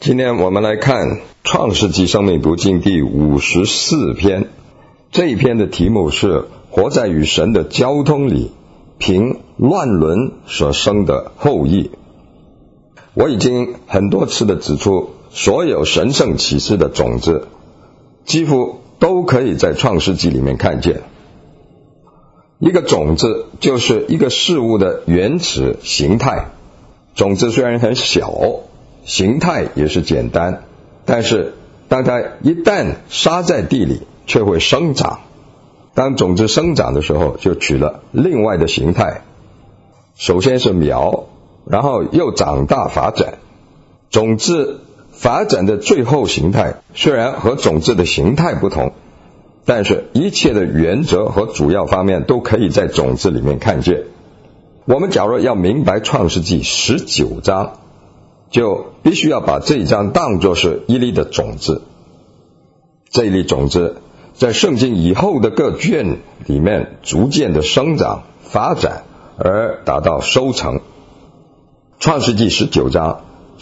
今天我们来看创世纪生命读经第54篇，这一篇的题目是活在与神的交通里，凭乱伦所生的后裔。我已经很多次的指出，所有神圣启示的种子几乎都可以在创世纪里面看见。一个种子就是一个事物的原始形态，种子虽然很小，形态也是简单，但是当它一旦撒在地里，却会生长。当种子生长的时候，就取了另外的形态，首先是苗，然后又长大发展。种子发展的最后形态虽然和种子的形态不同，但是一切的原则和主要方面都可以在种子里面看见。我们假如要明白创世纪19章，就必须要把这一章当作是一粒的种子。这一粒种子在圣经以后的各卷里面逐渐的生长发展，而达到收成。创世纪19章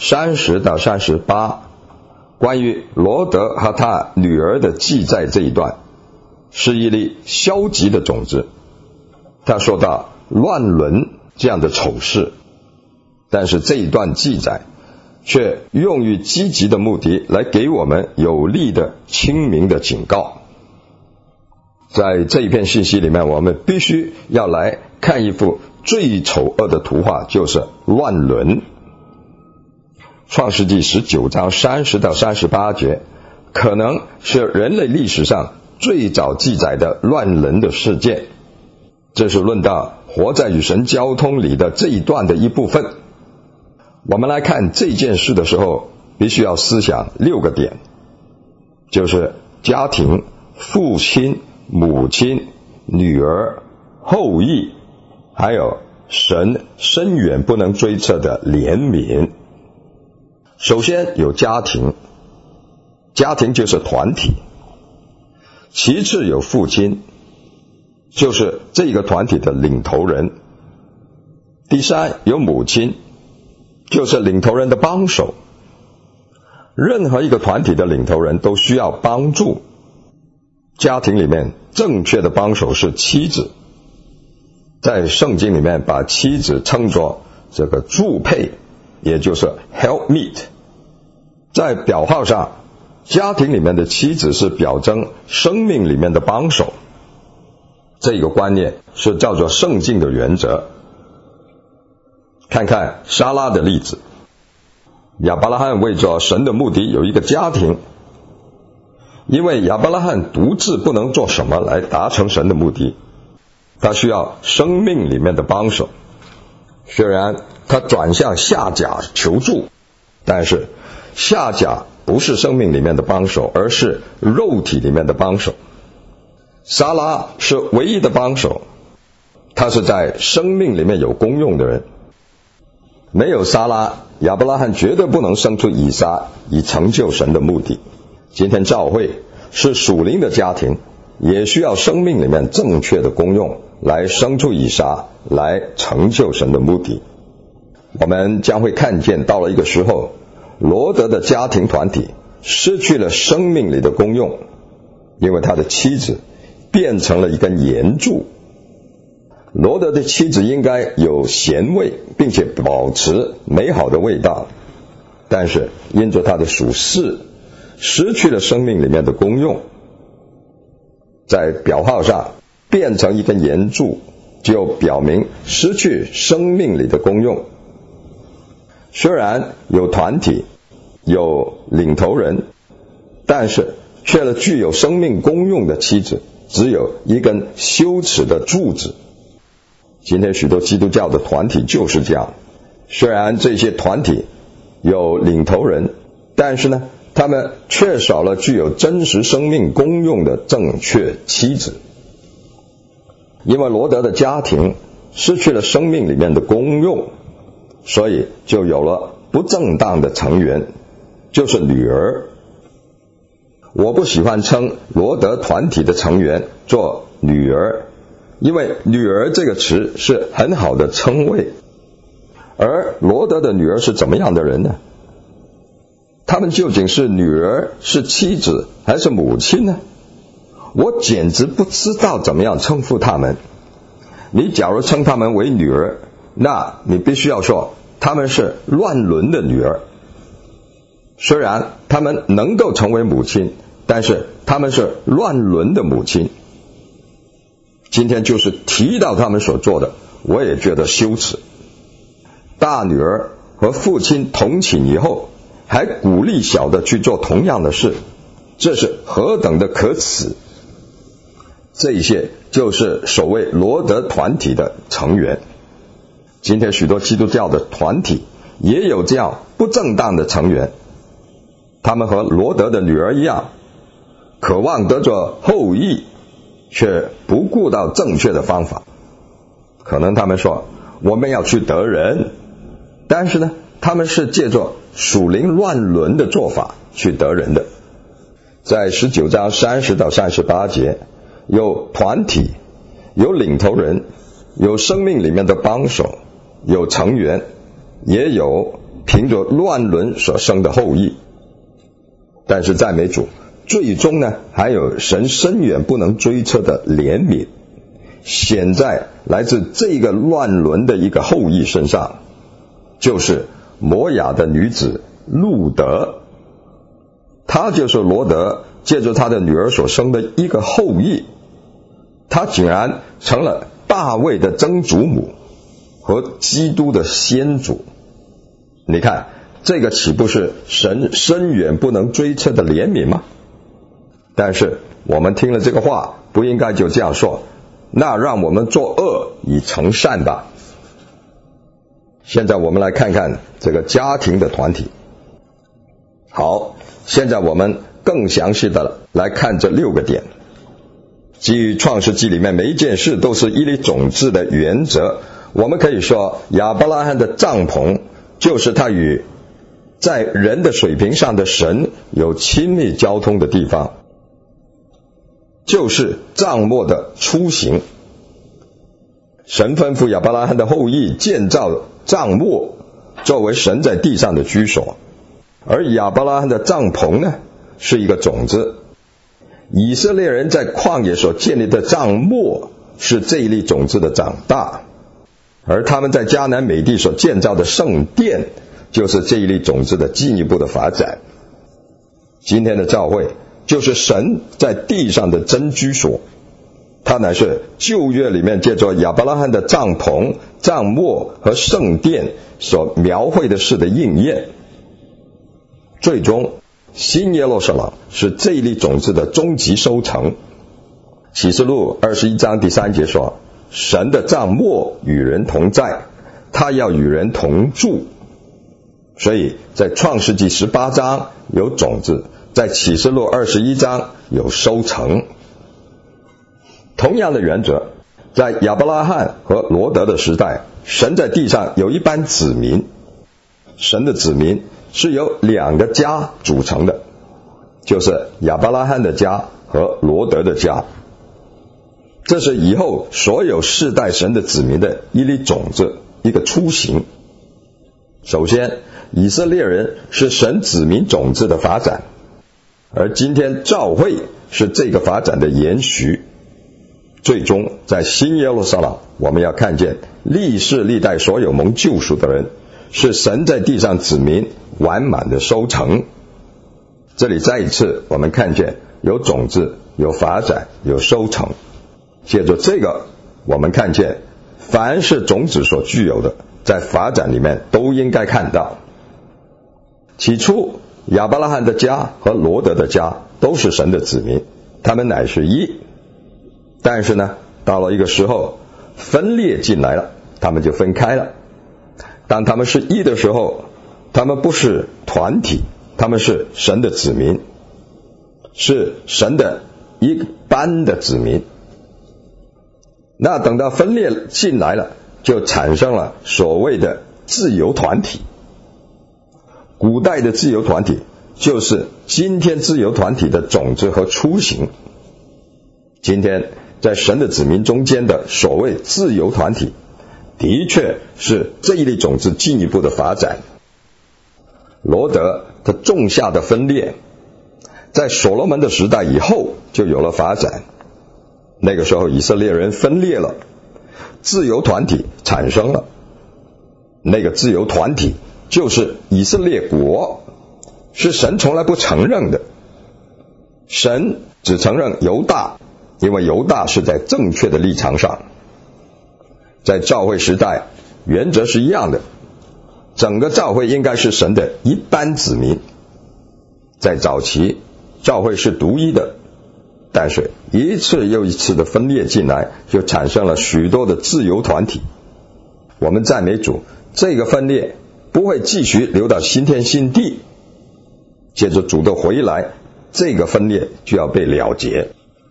30到38，关于罗德和他女儿的记载，这一段是一粒消极的种子。他说到乱伦这样的丑事，但是这一段记载却用于积极的目的，来给我们有力的清明的警告。在这一篇信息里面，我们必须要来看一幅最丑恶的图画，就是乱伦。创世纪19章30到38节可能是人类历史上最早记载的乱伦的事件，这是论到活在与神交通里的这一段的一部分。我们来看这件事的时候，必须要思想6个点，就是家庭、父亲、母亲、女儿、后裔，还有神深远不能追测的怜悯。首先有家庭，家庭就是团体；其次有父亲，就是这个团体的领头人；第三有母亲，就是领头人的帮手。任何一个团体的领头人都需要帮助。家庭里面正确的帮手是妻子，在圣经里面把妻子称作这个助配，也就是 helpmeet。 在表号上，家庭里面的妻子是表征生命里面的帮手，这个观念是叫做圣经的原则。看看撒拉的例子，亚伯拉罕为着神的目的有一个家庭，因为亚伯拉罕独自不能做什么来达成神的目的，他需要生命里面的帮手。虽然他转向夏甲求助，但是夏甲不是生命里面的帮手，而是肉体里面的帮手。撒拉是唯一的帮手，他是在生命里面有功用的人。没有撒拉，亚伯拉罕绝对不能生出以撒，以成就神的目的。今天教会是属灵的家庭，也需要生命里面正确的功用来生出以撒，来成就神的目的。我们将会看见，到了一个时候，罗德的家庭团体失去了生命里的功用，因为他的妻子变成了一根盐柱。罗德的妻子应该有咸味，并且保持美好的味道，但是因着他的属世失去了生命里面的功用，在表号上变成一根盐柱，就表明失去生命里的功用。虽然有团体有领头人，但是却具有生命功用的妻子只有一根羞耻的柱子。今天许多基督教的团体就是这样，虽然这些团体有领头人，但是呢，他们缺少了具有真实生命功用的正确妻子。因为罗德的家庭失去了生命里面的功用，所以就有了不正当的成员，就是女儿。我不喜欢称罗德团体的成员做女儿，因为女儿这个词是很好的称谓。而罗德的女儿是怎么样的人呢？她他们究竟是女儿、是妻子还是母亲呢？我简直不知道怎么样称呼他们。你假如称他们为女儿，那你必须要说他们是乱伦的女儿。虽然他们能够成为母亲，但是他们是乱伦的母亲。今天就是提到他们所做的，我也觉得羞耻。大女儿和父亲同寝以后，还鼓励小的去做同样的事，这是何等的可耻！这些就是所谓罗德团体的成员。今天许多基督教的团体也有这样不正当的成员，他们和罗德的女儿一样，渴望得着后裔，却不顾到正确的方法。可能他们说我们要去得人，但是呢，他们是借着属灵乱伦的做法去得人的。在19章30到38节，有团体，有领头人，有生命里面的帮手，有成员，也有凭着乱伦所生的后裔。但是赞美主，最终呢，还有神深远不能追测的怜悯，显在来自这个乱伦的一个后裔身上，就是摩亚的女子路德。她就是罗德借着他的女儿所生的一个后裔，她竟然成了大卫的曾祖母和基督的先祖。你看，这个岂不是神深远不能追测的怜悯吗？但是我们听了这个话，不应该就这样说，那让我们作恶以成善吧。现在我们来看看这个家庭的团体。好，现在我们更详细的来看这6个点。基于创世纪里面每一件事都是一粒种子的原则，我们可以说亚伯拉罕的帐篷就是他与在人的水平上的神有亲密交通的地方，就是帐幕的雏形。神吩咐亚伯拉罕的后裔建造帐幕作为神在地上的居所，而亚伯拉罕的帐篷呢，是一个种子。以色列人在旷野所建立的帐幕是这一粒种子的长大，而他们在迦南美地所建造的圣殿就是这一粒种子的进一步的发展。今天的教会就是神在地上的真居所，它乃是旧约里面借着亚伯拉罕的帐篷、帐幕和圣殿所描绘的事的应验。最终新耶路撒冷是这一粒种子的终极收成。启示录21章第3节说，神的帐幕与人同在，他要与人同住。所以在创世纪18章有种子，在启示录21章有收成。同样的原则，在亚伯拉罕和罗德的时代，神在地上有一班子民，神的子民是由2个家组成的，就是亚伯拉罕的家和罗德的家。这是以后所有世代神的子民的一粒种子，一个雏形。首先，以色列人是神子民种子的发展，而今天教会是这个发展的延续。最终在新耶路撒冷，我们要看见历世历代所有蒙救赎的人，是神在地上子民完满的收成。这里再一次我们看见有种子，有发展，有收成。借着这个，我们看见凡是种子所具有的，在发展里面都应该看到。起初亚伯拉罕的家和罗德的家都是神的子民，他们乃是一。但是呢，到了一个时候分裂进来了，他们就分开了。当他们是一的时候，他们不是团体，他们是神的子民，是神的一班的子民。那等到分裂进来了，就产生了所谓的自由团体。古代的自由团体就是今天自由团体的种子和雏形。今天在神的子民中间的所谓自由团体，的确是这一类种子进一步的发展。 罗得他种下的分裂，在所罗门的时代以后就有了发展。那个时候以色列人分裂了，自由团体产生了。那个自由团体就是以色列国，是神从来不承认的。神只承认犹大，因为犹大是在正确的立场上。在教会时代，原则是一样的，整个教会应该是神的一般子民。在早期，教会是独一的，但是一次又一次的分裂进来，就产生了许多的自由团体。我们赞美主，这个分裂不会继续流到新天新地，接着主的回来，这个分裂就要被了结。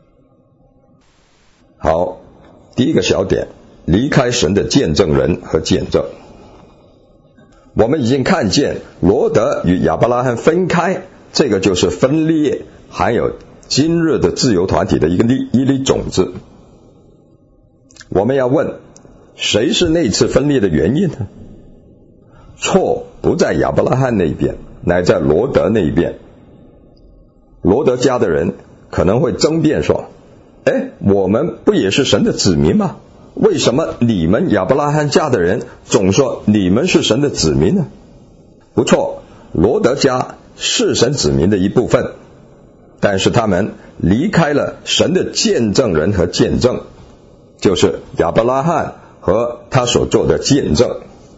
好，第一个小点，离开神的见证人和见证。我们已经看见罗得与亚伯拉罕分开，这个就是分裂还有今日的自由团体的一粒种子。我们要问，谁是那次分裂的原因呢？错不在亚伯拉罕那边，乃在罗得那边。罗得家的人可能会争辩说，我们不也是神的子民吗？为什么你们亚伯拉罕家的人总说你们是神的子民呢？不错，罗得家是神子民的一部分，但是他们离开了神的见证人和见证，就是亚伯拉罕和他所做的见证。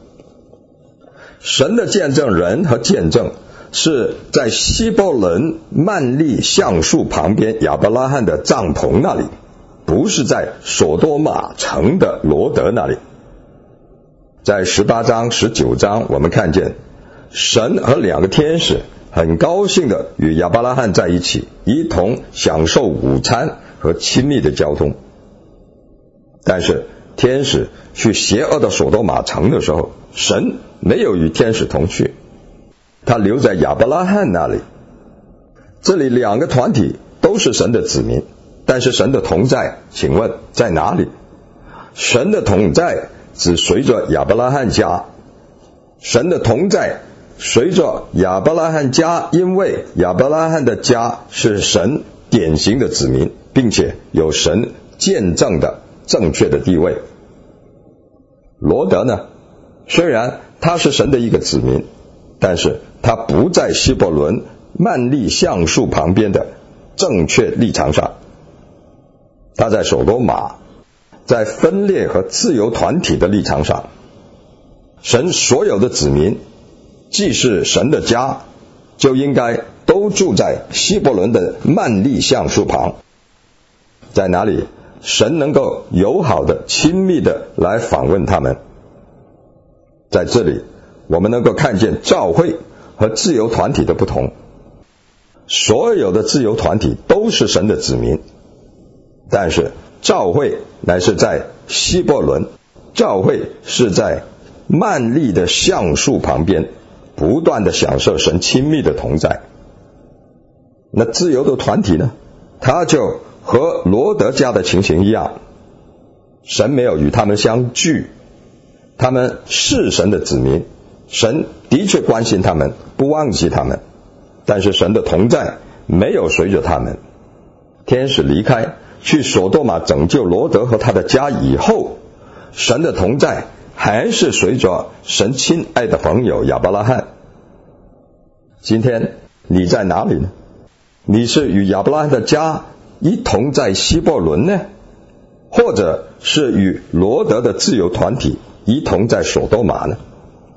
神的见证人和见证是在希伯伦曼利橡树旁边亚伯拉罕的帐篷那里，不是在所多玛城的罗得那里。在18章19章我们看见神和两个天使很高兴的与亚伯拉罕在一起，一同享受午餐和亲密的交通。但是天使去邪恶的所多玛城的时候，神没有与天使同去，他留在亚伯拉罕那里。这里两个团体都是神的子民，但是神的同在，请问在哪里？神的同在只随着亚伯拉罕家，神的同在随着亚伯拉罕家，因为亚伯拉罕的家是神典型的子民，并且有神见证的正确的地位。罗得呢，虽然他是神的一个子民，但是他不在希伯伦曼利橡树旁边的正确立场上，他在所多玛，在分裂和自由团体的立场上。神所有的子民既是神的家，就应该都住在希伯伦的曼利橡树旁。在哪里神能够友好的亲密的来访问他们。在这里我们能够看见教会和自由团体的不同。所有的自由团体都是神的子民，但是教会乃是在希伯伦，教会是在曼利的橡树旁边，不断的享受神亲密的同在。那自由的团体呢，他就和罗得家的情形一样，神没有与他们相聚，他们是神的子民，神的确关心他们，不忘记他们，但是神的同在没有随着他们。天使离开去所多玛拯救罗得和他的家以后，神的同在还是随着神亲爱的朋友亚伯拉罕。今天你在哪里呢？你是与亚伯拉罕的家一同在希伯伦呢，或者是与罗得的自由团体一同在所多玛呢？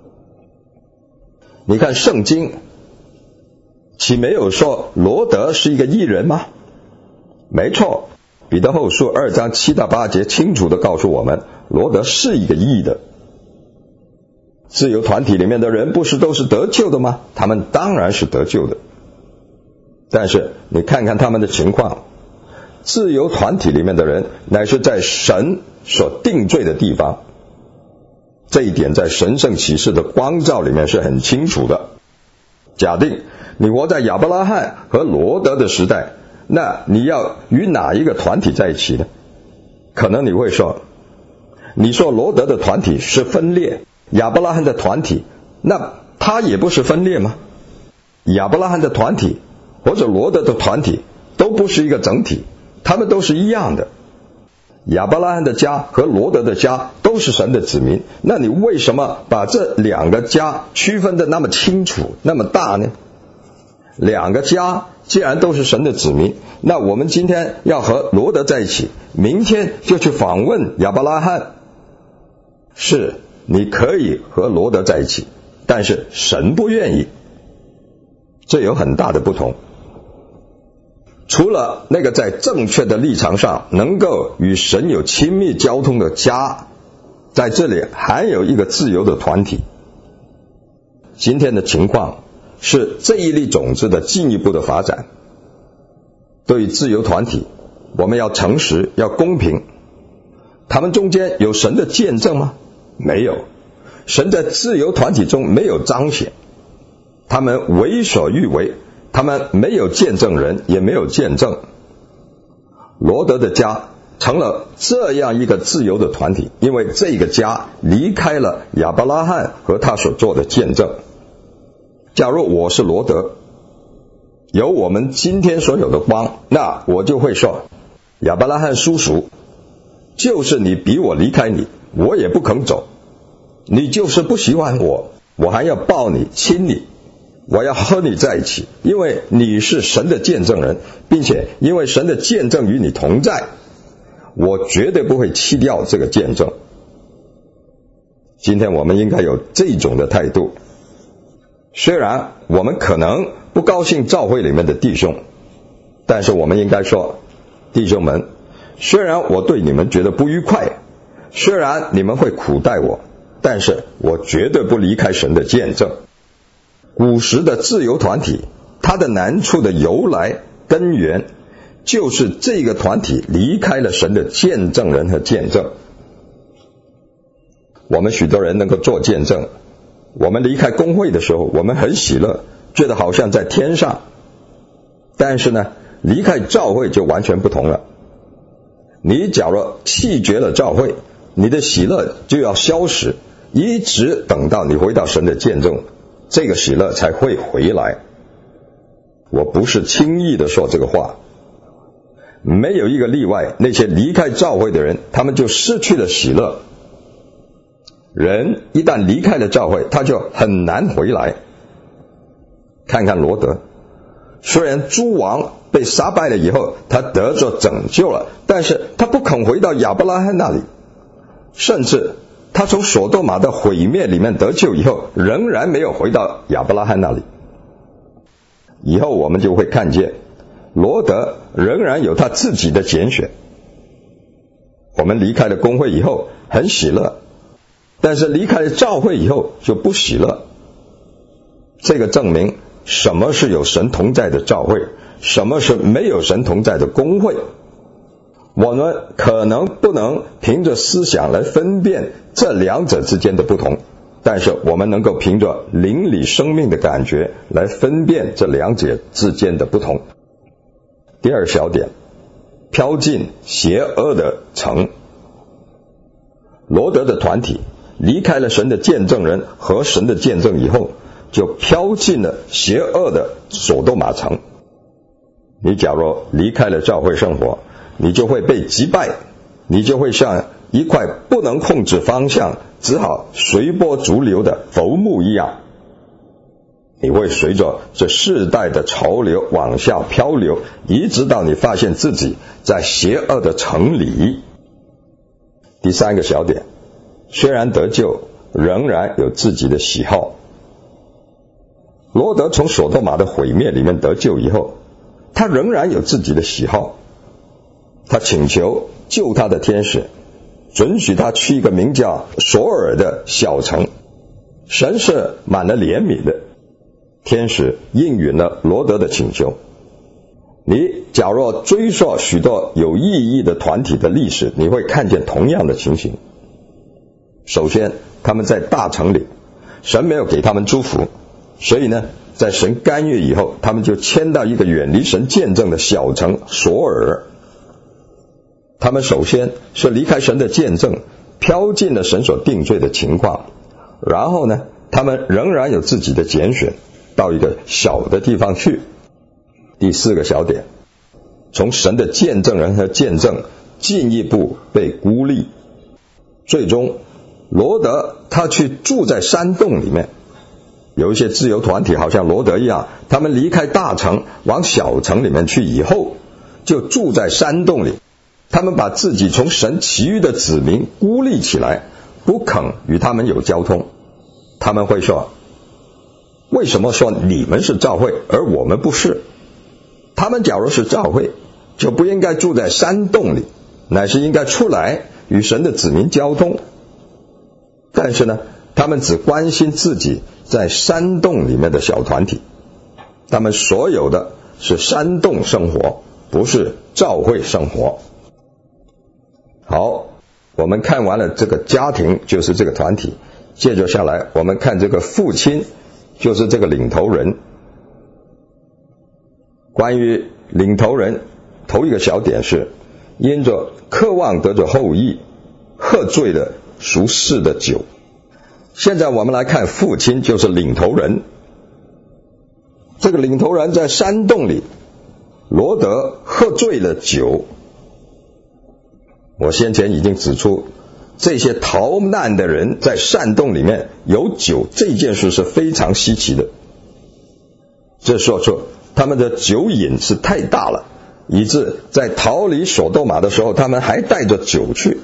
你看圣经岂没有说罗得是一个义人吗？没错，彼得后书2章7到8节清楚地告诉我们，罗得是一个义的。自由团体里面的人不是都是得救的吗？他们当然是得救的。但是你看看他们的情况，自由团体里面的人乃是在神所定罪的地方，这一点在神圣启示的光照里面是很清楚的。假定你活在亚伯拉罕和罗得的时代，那你要与哪一个团体在一起呢？可能你会说，你说罗得的团体是分裂，亚伯拉罕的团体，那他也不是分裂吗？ 亚伯拉罕的团体或者罗德的团体都不是一个整体，他们都是一样的。亚伯拉罕的家和罗德的家都是神的子民，那你为什么把这两个家区分的那么清楚那么大呢？两个家既然都是神的子民，那我们今天要和罗德在一起，明天就去访问亚伯拉罕。是，你可以和罗德在一起，但是神不愿意，这有很大的不同。除了那个在正确的立场上能够与神有亲密交通的家，在这里还有一个自由的团体。今天的情况是这一粒种子的进一步的发展。对于自由团体，我们要诚实，要公平。他们中间有神的见证吗？没有。神在自由团体中没有彰显，他们为所欲为，他们没有见证人，也没有见证。罗德的家成了这样一个自由的团体，因为这个家离开了亚伯拉罕和他所做的见证。假如我是罗德，有我们今天所有的光，那我就会说，亚伯拉罕叔叔，就是你逼我离开你，我也不肯走。你就是不喜欢我，我还要抱你亲你，我要和你在一起，因为你是神的见证人，并且因为神的见证与你同在，我绝对不会弃掉这个见证。今天我们应该有这种的态度。虽然我们可能不高兴教会里面的弟兄，但是我们应该说，弟兄们，虽然我对你们觉得不愉快，虽然你们会苦待我，但是我绝对不离开神的见证。古时的自由团体，它的难处的由来根源，就是这个团体离开了神的见证人和见证。我们许多人能够做见证，我们离开公会的时候，我们很喜乐，觉得好像在天上。但是呢，离开教会就完全不同了。你假如弃绝了教会，你的喜乐就要消失，一直等到你回到神的见证，这个喜乐才会回来。我不是轻易的说这个话，没有一个例外，那些离开教会的人，他们就失去了喜乐。人一旦离开了教会，他就很难回来。看看罗德，虽然诸王被杀败了以后，他得着拯救了，但是他不肯回到亚伯拉罕那里，甚至他从所多玛的毁灭里面得救以后，仍然没有回到亚伯拉罕那里。以后我们就会看见，罗德仍然有他自己的拣选。我们离开了公会以后很喜乐，但是离开了教会以后就不喜乐。这个证明什么是有神同在的教会，什么是没有神同在的公会。我们可能不能凭着思想来分辨这两者之间的不同，但是我们能够凭着灵里生命的感觉来分辨这两者之间的不同。第二小点，飘进邪恶的城。罗德的团体离开了神的见证人和神的见证以后，就飘进了邪恶的所多玛城。你假如离开了教会生活，你就会被击败，你就会像一块不能控制方向，只好随波逐流的浮木一样。你会随着这世代的潮流往下漂流，一直到你发现自己在邪恶的城里。第三个小点，虽然得救，仍然有自己的喜好。罗德从所多玛的毁灭里面得救以后，他仍然有自己的喜好。他请求救他的天使准许他去一个名叫索尔的小城，神是满了怜悯的。天使应允了罗德的请求。你假若追溯许多有意义的团体的历史，你会看见同样的情形。首先，他们在大城里，神没有给他们祝福，所以呢，在神干预以后，他们就迁到一个远离神见证的小城索尔。他们首先是离开神的见证，飘进了神所定罪的情况，然后呢，他们仍然有自己的拣选， 到一个小的地方去。第4个小点，从神的见证人和见证进一步被孤立，最终罗德他去住在山洞里面。有一些自由团体好像罗德一样，他们离开大城往小城里面去以后，就住在山洞里，他们把自己从神其余的子民孤立起来，不肯与他们有交通。他们会说，为什么说你们是教会而我们不是？他们假如是教会，就不应该住在山洞里，乃是应该出来与神的子民交通。但是呢，他们只关心自己在山洞里面的小团体，他们所有的是山洞生活，不是教会生活。好，我们看完了这个家庭，就是这个团体，接着下来我们看这个父亲，就是这个领头人。关于领头人，头一个小点是因着渴望得着后裔，喝醉了俗世的酒。现在我们来看父亲，就是领头人。这个领头人在山洞里，罗德喝醉了酒。我先前已经指出，这些逃难的人在山洞里面有酒，这件事是非常稀奇的。这说出他们的酒瘾是太大了，以致在逃离所多玛的时候，他们还带着酒去。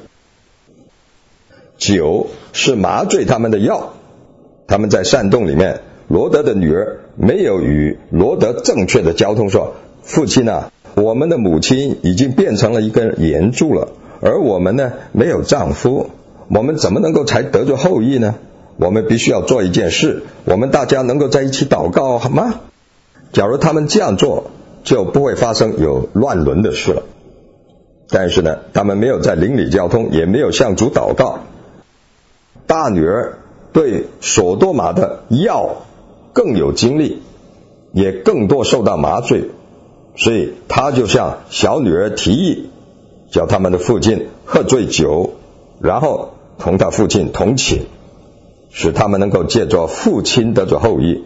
酒是麻醉他们的药。他们在山洞里面，罗德的女儿没有与罗德正确的交通，说，父亲啊，我们的母亲已经变成了一根岩柱了，而我们呢没有丈夫，我们怎么能够才得着后裔呢？我们必须要做一件事，我们大家能够在一起祷告好吗？假如他们这样做，就不会发生有乱伦的事了。但是呢，他们没有在邻里交通，也没有向主祷告。大女儿对所多玛的药更有经历，也更多受到麻醉，所以她就向小女儿提议，叫他们的父亲喝醉酒，然后同他父亲同寝，使他们能够借着父亲得着后裔。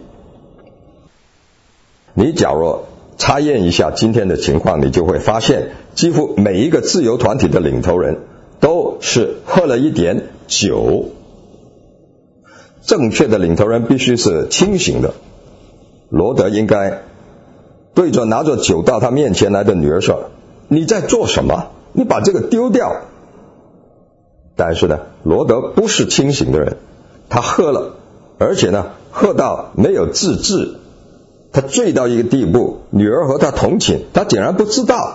你假如查验一下今天的情况，你就会发现，几乎每一个自由团体的领头人都是喝了一点酒。正确的领头人必须是清醒的。罗德应该对着拿着酒到他面前来的女儿说，你在做什么？你把这个丢掉。但是呢，罗德不是清醒的人，他喝了，而且呢，喝到没有自制，他醉到一个地步，女儿和他同寝，他竟然不知道。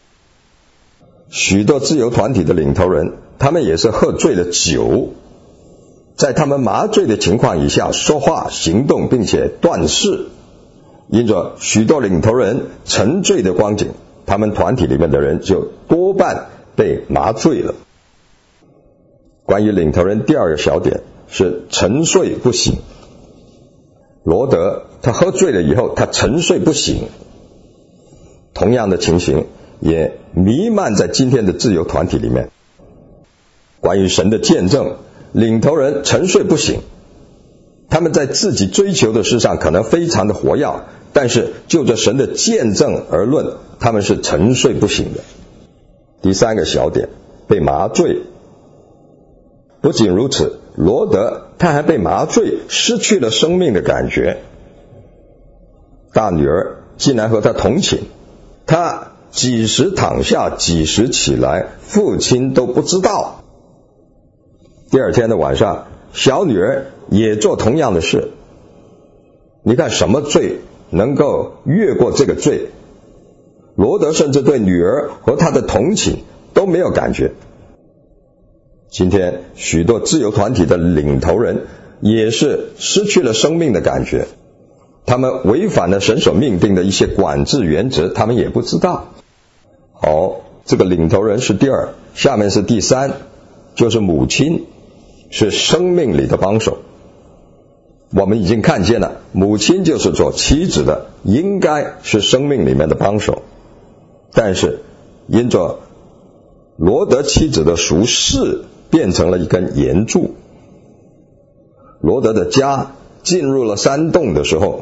许多自由团体的领头人，他们也是喝醉了酒，在他们麻醉的情况以下说话行动，并且断事。因着许多领头人沉醉的光景，他们团体里面的人就多半被麻醉了。关于领头人第二个小点是沉睡不醒。罗德他喝醉了以后，他沉睡不醒。同样的情形也弥漫在今天的自由团体里面。关于神的见证，领头人沉睡不醒，他们在自己追求的事上可能非常的活跃，但是就着神的见证而论，他们是沉睡不醒的。第三个小点，被麻醉。不仅如此，罗德他还被麻醉，失去了生命的感觉。大女儿竟然和他同寝，他几时躺下几时起来，父亲都不知道。第二天的晚上，小女儿也做同样的事。你看什么罪能够越过这个罪？罗德甚至对女儿和他的同寝都没有感觉。今天许多自由团体的领头人也是失去了生命的感觉，他们违反了神所命定的一些管制原则，他们也不知道。好，这个领头人是第二，下面是第三，就是母亲，是生命里的帮手。我们已经看见了，母亲就是做妻子的，应该是生命里面的帮手。但是因着罗德妻子的俗事，变成了一根岩柱。罗德的家进入了山洞的时候，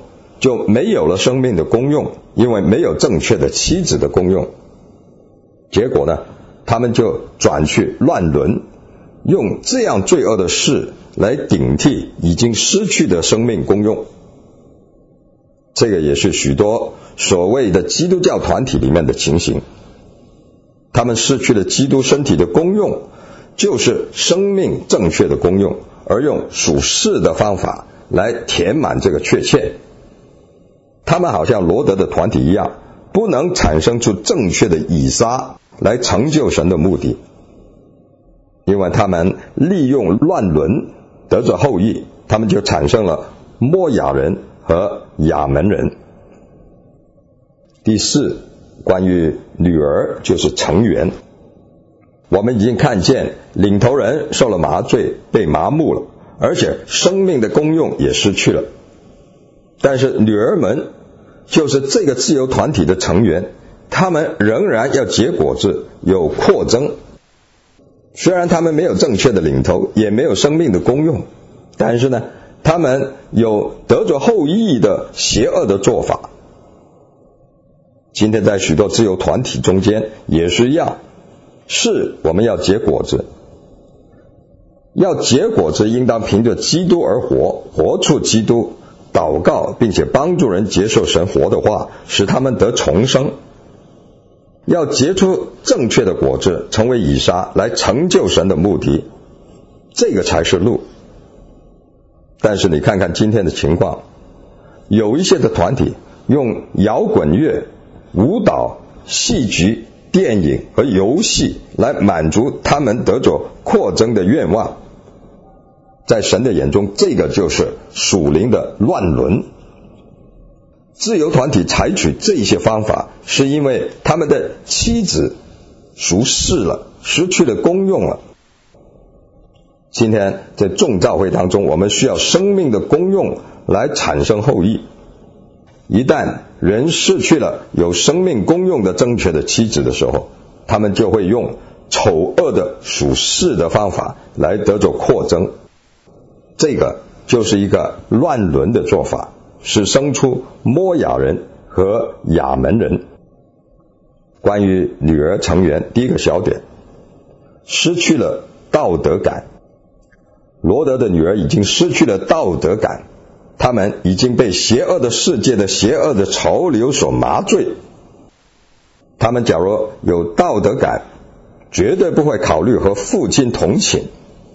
就没有了生命的功用，因为没有正确的妻子的功用。结果呢，他们就转去乱伦，用这样罪恶的事来顶替已经失去的生命功用。这个也是许多所谓的基督教团体里面的情形，他们失去了基督身体的功用，就是生命正确的功用，而用属世的方法来填满这个缺欠。他们好像罗德的团体一样，不能产生出正确的以撒来成就神的目的，因为他们利用乱伦得着后裔，他们就产生了摩亚人和亚门人。第四，关于女儿就是成员，我们已经看见领头人受了麻醉，被麻木了，而且生命的功用也失去了。但是女儿们就是这个自由团体的成员，他们仍然要结果子，有扩增。虽然他们没有正确的领头，也没有生命的功用，但是呢，他们有得着后裔的邪恶的做法。今天在许多自由团体中间也是一样，是我们要结果子，要结果子应当凭着基督而活，活出基督，祷告并且帮助人接受神活的话，使他们得重生，要结出正确的果子，成为以撒，来成就神的目的，这个才是路。但是你看看今天的情况，有一些的团体用摇滚乐、舞蹈、戏剧、电影和游戏来满足他们得着扩增的愿望，在神的眼中，这个就是属灵的乱伦。自由团体采取这些方法，是因为他们的妻子属世了，失去了功用了。今天在众教会当中，我们需要生命的功用来产生后裔。一旦人失去了有生命功用的正确的妻子的时候，他们就会用丑恶的属世的方法来得着扩增。这个就是一个乱伦的做法，是生出摩亚人和亚门人。关于女儿成员，第一个小点，失去了道德感。罗德的女儿已经失去了道德感，他们已经被邪恶的世界的邪恶的潮流所麻醉。他们假如有道德感，绝对不会考虑和父亲同寝。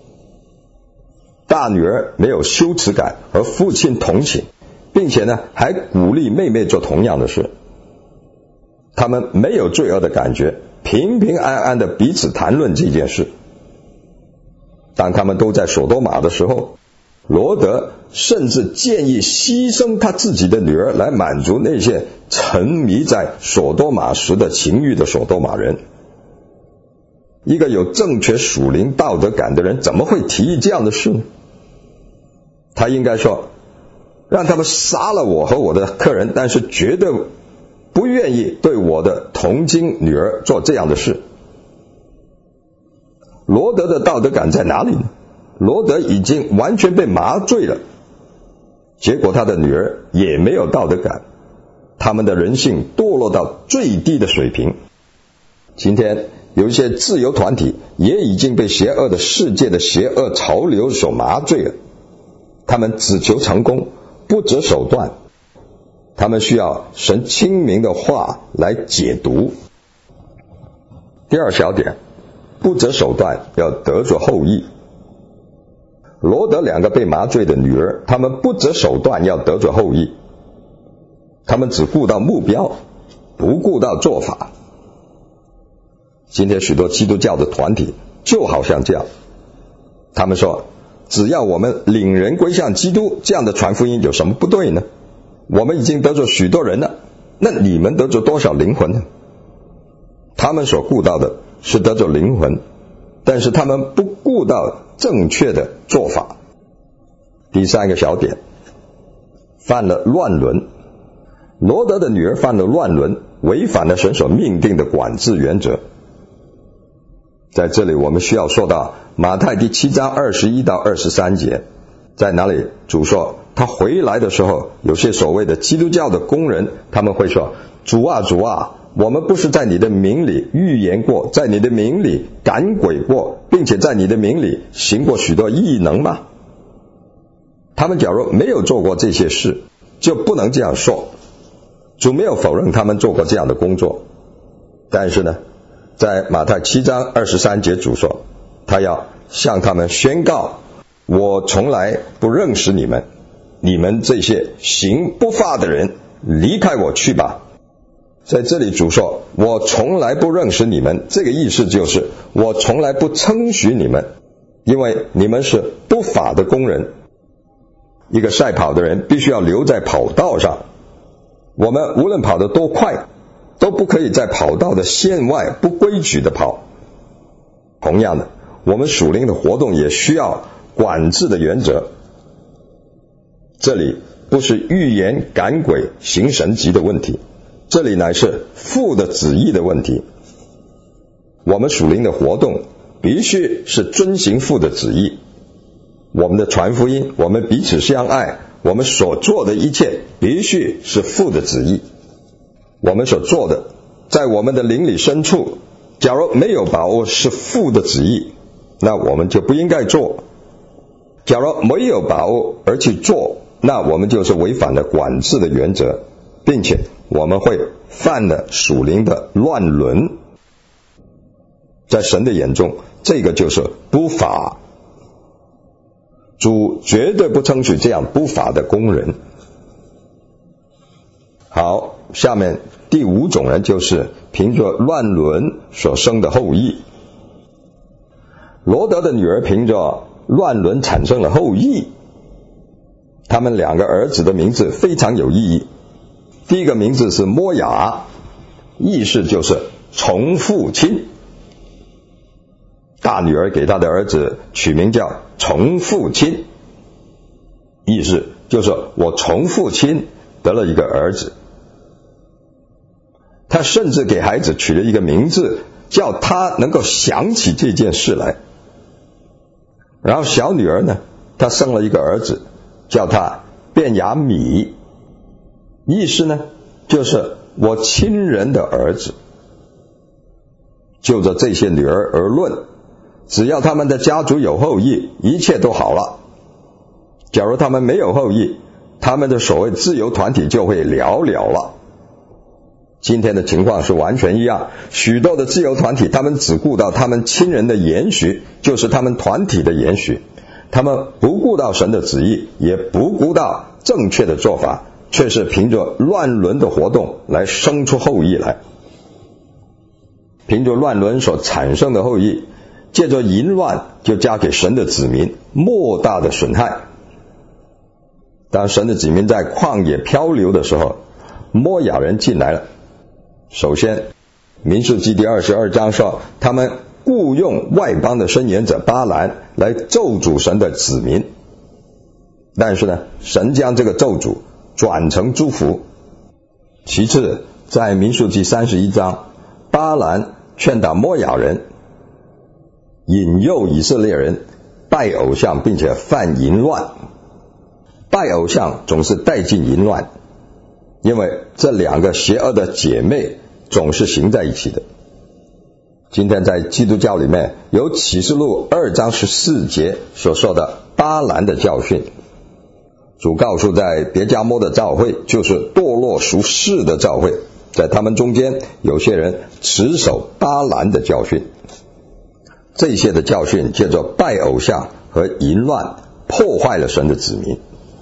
大女儿没有羞耻感，和父亲同寝，并且呢还鼓励妹妹做同样的事。他们没有罪恶的感觉，平平安安的彼此谈论这件事。当他们都在所多玛的时候，罗德甚至建议牺牲他自己的女儿来满足那些沉迷在所多玛时的情欲的所多玛人。一个有正确属灵道德感的人怎么会提议这样的事呢？他应该说，让他们杀了我和我的客人，但是绝对不愿意对我的同经女儿做这样的事。罗德的道德感在哪里呢？罗德已经完全被麻醉了，结果他的女儿也没有道德感，他们的人性堕落到最低的水平。今天有一些自由团体也已经被邪恶的世界的邪恶潮流所麻醉了，他们只求成功，不择手段，他们需要神清明的话来解读。第二小点，不择手段要得着后裔。罗德两个被麻醉的女儿，他们不择手段要得着后裔，他们只顾到目标，不顾到做法。今天许多基督教的团体就好像这样，他们说只要我们领人归向基督，这样的传福音有什么不对呢？我们已经得着许多人了，那你们得着多少灵魂呢？他们所顾到的是得着灵魂，但是他们不顾到正确的做法。第三个小点，犯了乱伦。罗德的女儿犯了乱伦，违反了神所命定的管制原则。在这里我们需要说到马太第7章21到23节，在哪里主说他回来的时候，有些所谓的基督教的工人，他们会说，主啊主啊，我们不是在你的名里预言过，在你的名里赶鬼过，并且在你的名里行过许多异能吗？他们假如没有做过这些事，就不能这样说。主没有否认他们做过这样的工作，但是呢，在马太7章23节，主说他要向他们宣告，我从来不认识你们，你们这些行不法的人，离开我去吧。在这里主说我从来不认识你们，这个意思就是我从来不称许你们，因为你们是不法的工人。一个赛跑的人必须要留在跑道上，我们无论跑得多快，都不可以在跑道的线外不规矩的跑。同样的，我们属灵的活动也需要管制的原则。这里不是预言赶鬼行神迹的问题，这里乃是父的旨意的问题。我们属灵的活动必须是遵行父的旨意。我们的传福音，我们彼此相爱，我们所做的一切必须是父的旨意。我们所做的，在我们的灵里深处，假如没有把握是父的旨意，那我们就不应该做。假如没有把握而去做，那我们就是违反了管制的原则，并且我们会犯了属灵的乱伦。在神的眼中，这个就是不法。主绝对不称许这样不法的工人。好，下面第5种人就是凭着乱伦所生的后裔。罗德的女儿凭着乱伦产生了后裔，他们2个儿子的名字非常有意义。第一个名字是摩雅，意思就是从父亲。大女儿给她的儿子取名叫从父亲，意思就是我从父亲得了一个儿子。他甚至给孩子取了一个名字，叫他能够想起这件事来。然后小女儿呢，她生了一个儿子，叫他便雅米，意思呢就是我亲人的儿子。就着这些女儿而论，只要他们的家族有后裔，一切都好了。假如他们没有后裔，他们的所谓自由团体就会寥寥了。今天的情况是完全一样，许多的自由团体，他们只顾到他们亲人的延续，就是他们团体的延续，他们不顾到神的旨意，也不顾到正确的做法，却是凭着乱伦的活动来生出后裔来。凭着乱伦所产生的后裔，借着淫乱就加给神的子民莫大的损害。当神的子民在旷野漂流的时候，摩亚人进来了。首先民数记第22章说，他们雇用外邦的申言者巴兰来咒诅神的子民，但是呢，神将这个咒诅转成祝福。其次，在民数记31章，巴兰劝导摩亚人，引诱以色列人拜偶像，并且犯淫乱。拜偶像总是带进淫乱，因为这2个邪恶的姐妹总是行在一起的。今天在基督教里面有启示录2章14节所说的巴兰的教训。主告诉在别迦摩的教会，就是堕落属世的教会，在他们中间有些人持守巴兰的教训。这些的教训借着拜偶像和淫乱破坏了神的子民。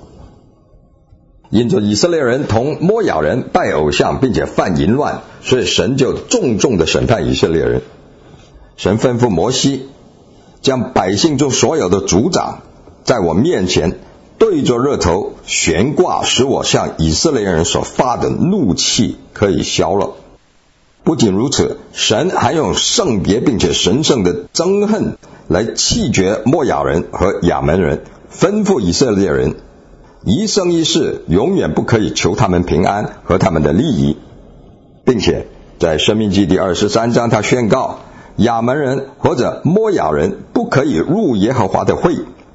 因着以色列人同摩亚人拜偶像并且犯淫乱，所以神就重重的审判以色列人。神吩咐摩西，将百姓中所有的族长在我面前对着日头悬挂，使我向以色列人所发的怒气可以消了。不仅如此，神还用圣别并且神圣的憎恨来弃绝摩亚人和亚门人，吩咐以色列人一生一世永远不可以求他们平安和他们的利益，并且在申命记第23章他宣告，亚门人或者摩亚人不可以入耶和华的会，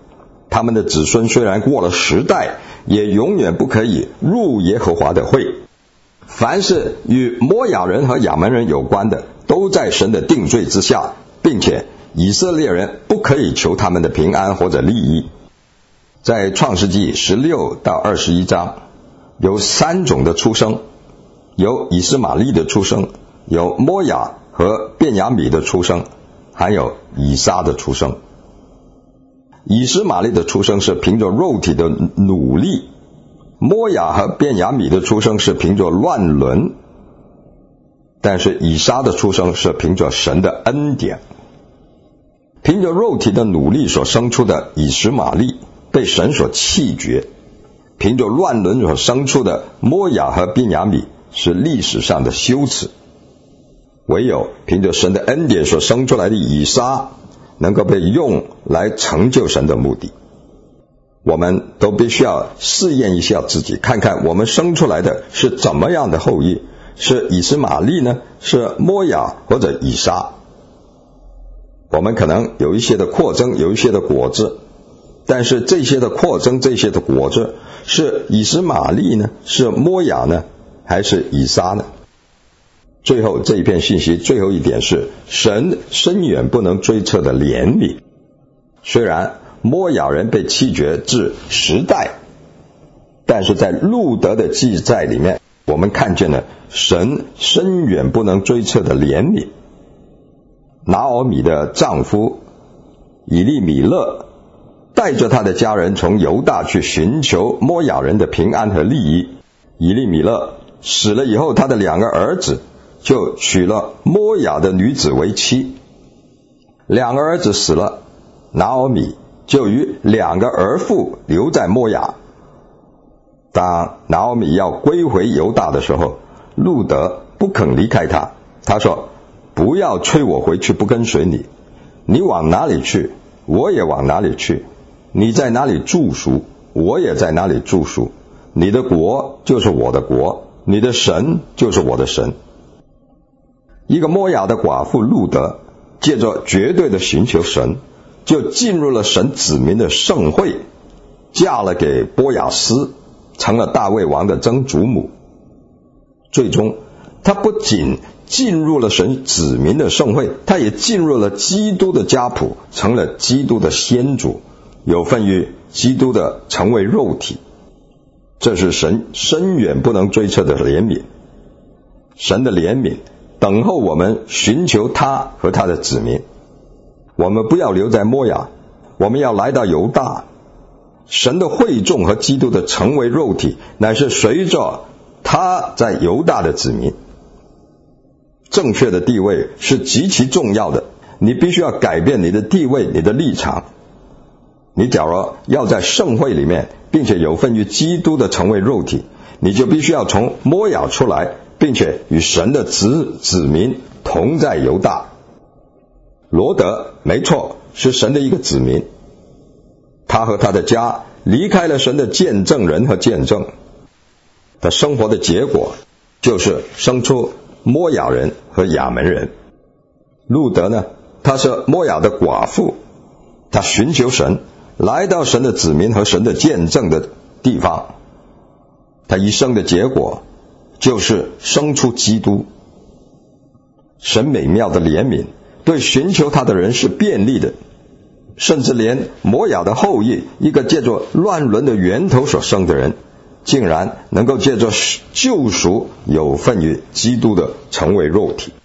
他们的子孙虽然过了10代，也永远不可以入耶和华的会。凡是与摩亚人和亚门人有关的，都在神的定罪之下，并且以色列人不可以求他们的平安或者利益。在创世纪16到21章，有3种的出生，有以斯玛利的出生，有摩亚和便雅悯的出生，还有以撒的出生。以斯玛利的出生是凭着肉体的努力，摩亚和便雅悯的出生是凭着乱伦，但是以撒的出生是凭着神的恩典。凭着肉体的努力所生出的以实玛利被神所弃绝，凭着乱伦所生出的摩亚和便雅悯是历史上的羞耻，唯有凭着神的恩典所生出来的以撒能够被用来成就神的目的。我们都必须要试验一下自己，看看我们生出来的是怎么样的后裔，是以实玛利呢？是摩亚或者以撒？我们可能有一些的扩增，有一些的果子，但是这些的扩增，这些的果子是以实玛利呢？是摩亚呢？还是以撒呢？最后这一篇信息最后一点是神深远不能追测的怜悯。虽然摩亚人被弃绝至10代，但是在路德的记载里面，我们看见了神深远不能追测的怜悯。拿俄米的丈夫以利米勒带着他的家人从犹大去寻求摩亚人的平安和利益。以利米勒死了以后，他的2个儿子就娶了摩亚的女子为妻。2个儿子死了，拿俄米就与2个儿妇留在摩亚。当拿俄米要归回犹大的时候，路德不肯离开他，他说：不要催我回去不跟随你，你往哪里去，我也往哪里去，你在哪里住宿，我也在哪里住宿，你的国就是我的国，你的神就是我的神。一个摩亚的寡妇路德借着绝对的寻求神，就进入了神子民的盛会，嫁了给波亚斯，成了大卫王的曾祖母。最终他不仅进入了神子民的盛会，他也进入了基督的家谱，成了基督的先祖，有份于基督的成为肉体。这是神深远不能追测的怜悯。神的怜悯等候我们寻求他和他的子民。我们不要留在摩亚，我们要来到犹大。神的会众和基督的成为肉体，乃是随着他在犹大的子民。正确的地位是极其重要的，你必须要改变你的地位，你的立场。你假如要在盛会里面，并且有份于基督的成为肉体，你就必须要从摩亚出来，并且与神的子民同在犹大。罗德没错，是神的一个子民，他和他的家离开了神的见证人和见证，他生活的结果就是生出摩亚人和亚门人。路德呢，他是摩亚的寡妇，他寻求神，来到神的子民和神的见证的地方，他一生的结果就是生出基督。神美妙的怜悯对寻求他的人是便利的，甚至连摩亚的后裔，一个借着乱伦的源头所生的人，竟然能够借着救赎有份于基督的成为肉体。